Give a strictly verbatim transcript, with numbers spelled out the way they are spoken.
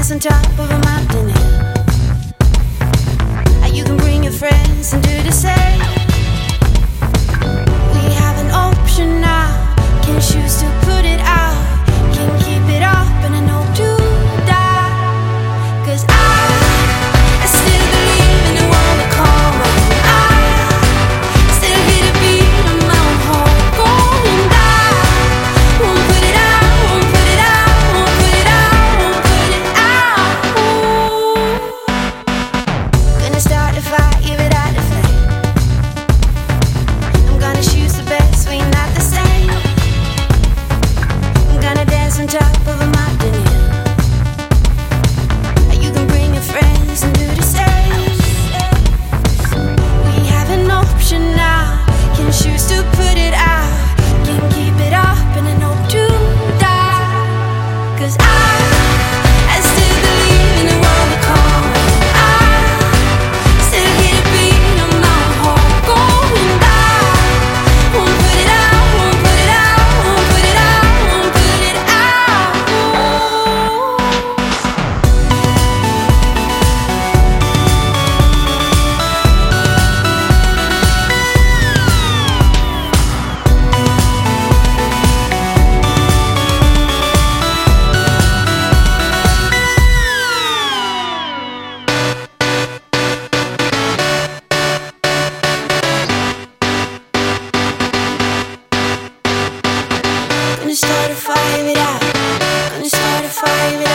dance on top of a mountain hill. You can bring your friends and do the same. We have an option now. Can choose to put it out. Can keep it up and I know to die. Cause I, I still believe in the world we call home. I still hear the beat of my own heart going by. Won't put it out, won't put it out, won't put it out, won't put it out. Ooh. Gonna start a fire, give it out the flame. I'm gonna choose the best, we not the same. I'm gonna dance on top of a mountain hill. You can bring your friends and do the same. We have an option now. Can choose to put it out. Can keep it up and I know to die. Cause I, I still believe in the world we call home. I still hear the beat of my heart going by. Won't put it out, won't put it out, won't put it out, won't put it out. Gonna start a fire it out. Gonna start a fire it out.